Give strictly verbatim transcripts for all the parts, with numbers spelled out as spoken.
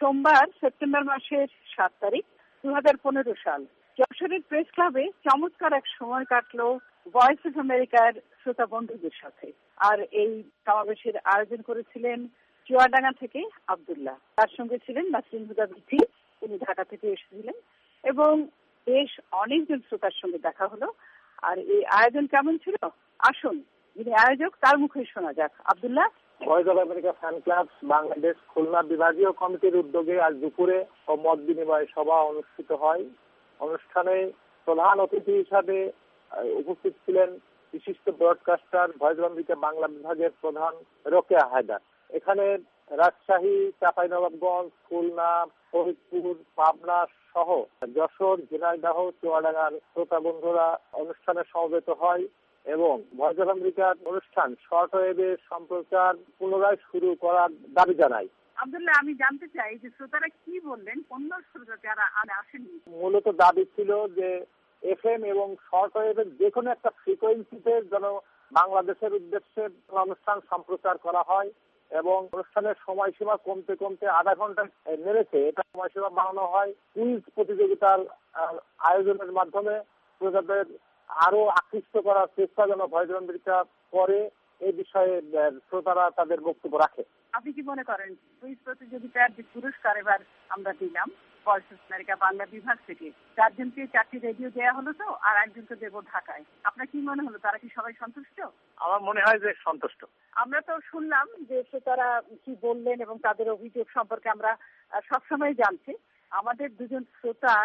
সোমবার সেপ্টেম্বর মাসের সাত তারিখ দু হাজার পনেরো সাল যশোরের প্রেস ক্লাবে চমৎকার এক সময় কাটলো ভয়েস অফ আমেরিকার শ্রোতা বন্ধুদের সাথে। আর এই সমাবেশের আয়োজন করেছিলেন চুয়াডাঙ্গা থেকে আব্দুল্লাহ, তার সঙ্গে ছিলেন নাসরিন হুদা বিথি, তিনি ঢাকা থেকে এসেছিলেন এবং বেশ অনেকজন শ্রোতার সঙ্গে দেখা হলো। আর এই আয়োজন কেমন ছিল আসুন যিনি আয়োজক তার মুখে শোনা যাক। Abdullah. Voice of America fan club Bangladesh Khulna বিভাগীয় কমিটির উদ্যোগে আজ দুপুরে ও মত বিনিময় সভা অনুষ্ঠিত হয়। অনুষ্ঠানে প্রধান অতিথি হিসাবে উপস্থিত ছিলেন বিশিষ্ট broadcaster voice of America Bangla বিভাগের প্রধান রোকেয়া হায়দার। এখানে রাজশাহী, চাঁপাইনবাবগঞ্জ, খুলনা, ফরিদপুর, পাবনা সহ যশোর, ঝিনাইদহ, চুয়াডাঙ্গার শ্রোতা বন্ধুরা অনুষ্ঠানে সমবেত হয় এবং ভয়েস অফ আমেরিকার অনুষ্ঠান শর্ট ওয়েভে সম্প্রচার পুনরায় শুরু করার দাবি জানায়। আব্দুল্লাহ, আমি জানতে চাই যে শ্রোতারা কি বললেন, অন্য শ্রোতা যারা আসেননি। মূলত দাবি ছিল যে এফএম এবং শর্ট ওয়েভের যে কোনো একটা ফ্রিকোয়েন্সিতে যেন বাংলাদেশের উদ্দেশ্যে অনুষ্ঠান সম্প্রচার করা হয় এবং অনুষ্ঠানের সময়সীমা কমতে কমতে আধা ঘন্টা নেমেছে, এটা সময়সীমা বাড়ানো হয়। কুইজ প্রতিযোগিতার আয়োজনের মাধ্যমে শ্রোতাদের আরো আকৃষ্ট করার চেষ্টা যেন ভয়েস অফ আমেরিকা করে, এই বিষয়ে শ্রোতারা তাদের বক্তব্য রাখে। আপনি কি মনে করেন কুইজ প্রতিযোগিতার যে পুরস্কার এবার আমরা দিলাম ভয়েস অফ আমেরিকা বাংলা বিভাগ থেকে, চারজনকে চারটি রেডিও দেওয়া হলো তো, আর একজনকে দেবো ঢাকায়, আপনার কি মনে হলো তারা কি সবাই সন্তুষ্ট? আমার মনে হয় যে সন্তুষ্ট। আমরা তো শুনলাম যে শ্রোতারা কি বললেন এবং তাদের অভিযোগ সম্পর্কে আমরা সবসময় জানছি। আমাদের দুজন শ্রোতা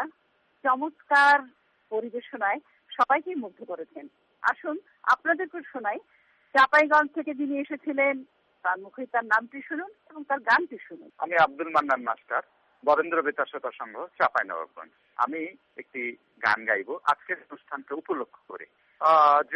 চমৎকার পরিবেশনায় সবাইকে মুগ্ধ করেছেন। আসুন আপনাদেরকে শোনাই। চাঁপাইগঞ্জ থেকে যিনি এসেছিলেন তার মুখে তার নামটি শুনুন এবং তার গানটি শুনুন। আমি আব্দুল মান্নান মাস্টার, বরেন্দ্র বেতার শ্রোতা সংঘ, চাঁপাইনবাবগঞ্জ। আমি একটি গান গাইব আজকের অনুষ্ঠানকে উপলক্ষ করে। আজ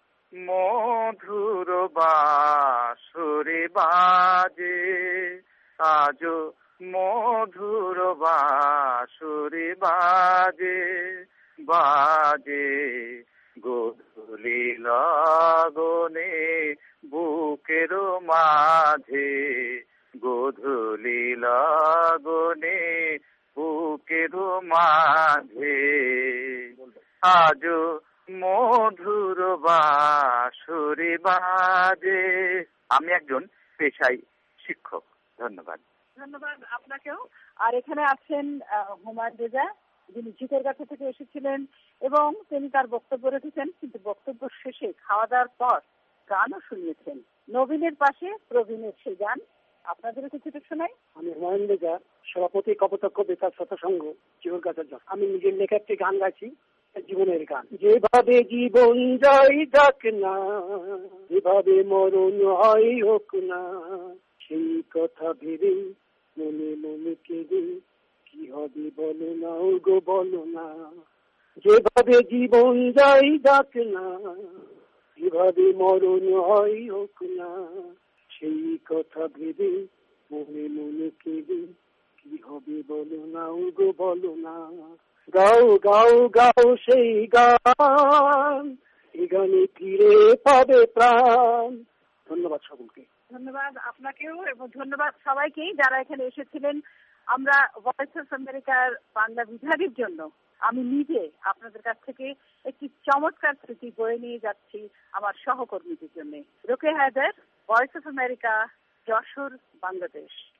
মধুর বাঁশরি বাজে, আজ মধুর বাঁশরি বাজে, বাজে গোধূলি লগনে বুকের মাঝে, গোধূলি লগনে বুকের মাঝে, আজ মধুর বাঁশরি বাজে। আমি একজন পেশায় শিক্ষক। ধন্যবাদ। ধন্যবাদ আপনাকেও। আর এখানে আছেন হুমায়ুন রেজা, যিনি ঝিকরগাছা থেকে এসেছিলেন এবং তিনি তার বক্তব্য রেখেছেন, কিন্তু বক্তব্য শেষে খাওয়া দাওয়ার পর গানও শুনিয়েছেন। নবীনের পাশে প্রবীণের সেই গান আপনাদেরও কিছুটা শোনাই। আমি হুমায়ুন রেজা, সভাপতি কপোতাক্ষ বেতার শ্রোতা সংঘ, ঝিকরগাছা। আমি নিজের লেখা একটি গান গাইছি, জীবনের গান। যেভাবে জীবন যাই যাক না, যেভাবে মরণ হয় হোক না, সেই কথা ভেবে মনে মনে কেঁদে কি হবে বলো না, ও গো বলো না। যেভাবে জীবন যাই যাক না, যেভাবে মরণ হয় হোক না, সেই কথা ভেবে মনে মনে কেঁদে কি হবে বলো না, ও গো বলো না। গাও গাও গাও সেই গান, এই গানে ফিরে পাবে প্রাণ। ধন্যবাদ সকলকে। ধন্যবাদ আপনাকেও এবং ধন্যবাদ সবাইকেই যারা এখানে এসেছিলেন। আমরা ভয়েস অফ আমেরিকার বাংলা বিভাগের জন্য আমি নিজে আপনাদের কাছ থেকে একটি চমৎকার স্মৃতি বয়ে নিয়ে যাচ্ছি আমার সহকর্মীদের জন্য। Rokeya Haider, voice of America, Jessore, Bangladesh.